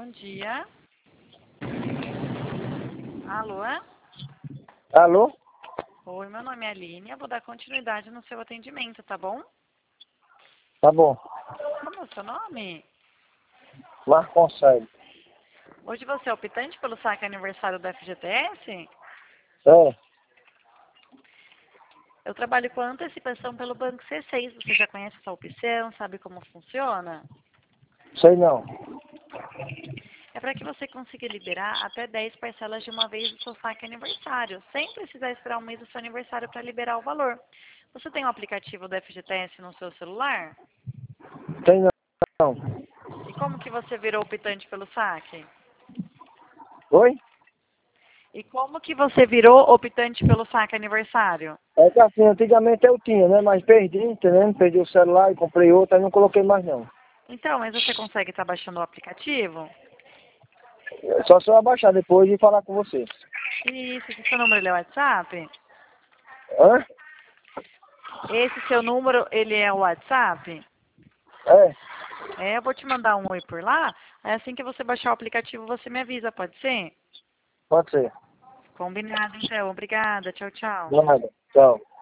bom dia. Alô? Alô? Oi, meu nome é Aline. Eu vou dar continuidade no seu atendimento, tá bom? Tá bom. Como é o seu nome? Marco Conselho. Hoje você é optante pelo saque aniversário do FGTS? É, Eu trabalho com antecipação pelo Banco C6. Você já conhece essa opção? Sabe como funciona? sei não. É para que você consiga liberar até 10 parcelas de uma vez do seu saque aniversário, sem precisar esperar um mês do seu aniversário para liberar o valor. Você tem o aplicativo do FGTS no seu celular? Tem não. E como que você virou optante pelo saque? Oi? E como que você virou optante pelo saque aniversário? É que assim, antigamente eu tinha, né? Mas perdi, entendeu? Perdi o celular e comprei outro, aí não coloquei mais não. Então, mas você consegue estar baixando o aplicativo? Só se eu abaixar depois e falar com você. Isso, esse seu número ele é o WhatsApp? Hã? Esse seu número, ele é o WhatsApp? É, É, eu vou te mandar um oi por lá. Aí assim que você baixar o aplicativo, você me avisa, pode ser? pode ser. Combinado, então. Obrigada. Tchau, tchau. Nada. Tchau.